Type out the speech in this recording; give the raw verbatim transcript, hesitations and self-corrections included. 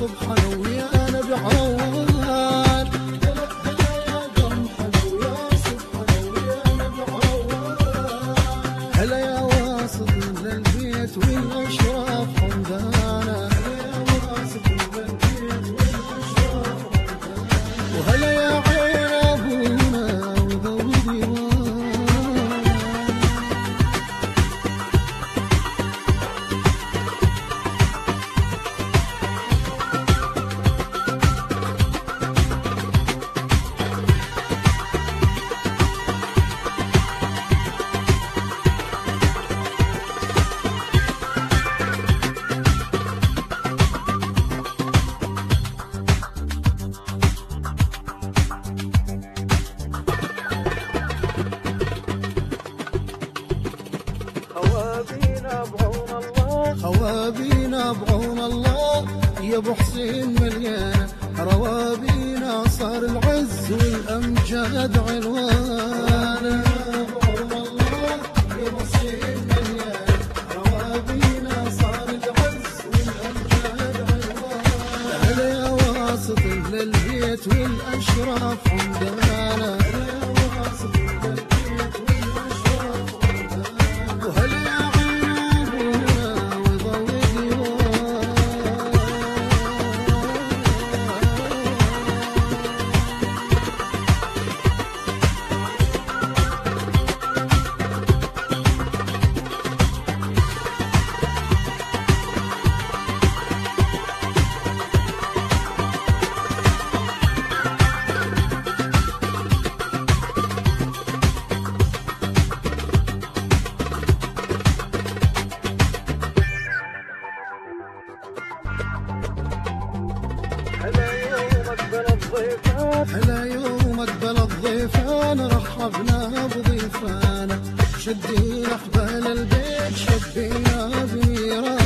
صبح انا ويا نبي عروان. هلا هلا يا قرن حلو يا صبح انا ويا نبي عروان. هلا يا واصل للبيت والاشراف حمدانا. وهلا يا عين ابونا وذوي ديوان. خوابينا بعون الله يا ابو حسين مليانه. روابينا صار العز والامجاد عنوانه. بعون الله يا ابو حسين مليانه. روابينا صار العز والامجاد عنوانه. هلا يا واسط للبيت والاشراف حمدانا. هلا يوم اقبل الضيفان رحبنا بضيفانا. شدينا حبال البيت شبينا بنيران.